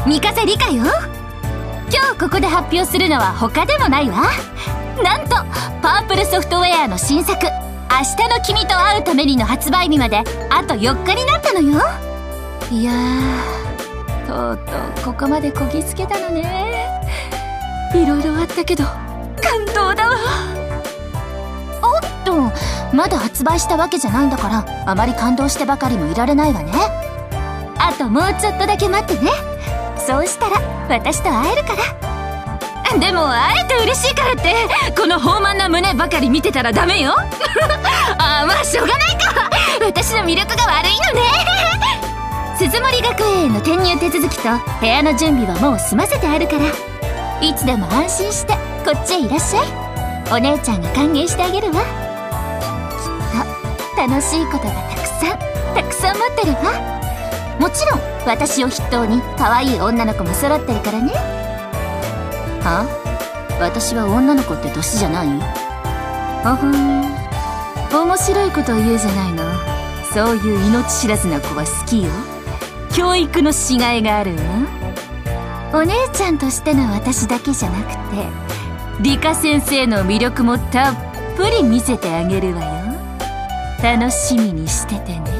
三風理香よ。今日ここで発表するのは他でもないわ。なんとパープルソフトウェアの新作「明日の君と会うために」の発売日まであと4日になったのよ。いやー、とうとうここまでこぎつけたのね。いろいろあったけど感動だわ。おっと、まだ発売したわけじゃないんだからあまり感動してばかりもいられないわね。あともうちょっとだけ待ってね。そうしたら私と会えるから。でも会えて嬉しいからってこの豊満な胸ばかり見てたらダメよ。あ、まあしょうがないか。私の魅力が悪いのね。鈴森学園への転入手続きと部屋の準備はもう済ませてあるから、いつでも安心してこっちへいらっしゃい。お姉ちゃんが歓迎してあげるわ。きっと楽しいことがたくさん待ってるわ。もちろん私を筆頭に可愛い女の子も揃ってるからね。は？私は女の子って年じゃない？あふん、面白いことを言うじゃないの。そういう命知らずな子は好きよ。教育のしがいがあるわ。お姉ちゃんとしての私だけじゃなくて理科先生の魅力もたっぷり見せてあげるわよ。楽しみにしててね。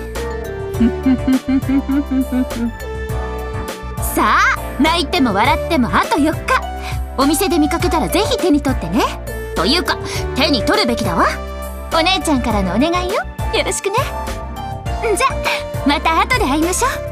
さあ、泣いても笑ってもあと4日。お店で見かけたらぜひ手に取ってね。というか手に取るべきだわ。お姉ちゃんからのお願いよ。よろしくね。じゃまた後で会いましょう。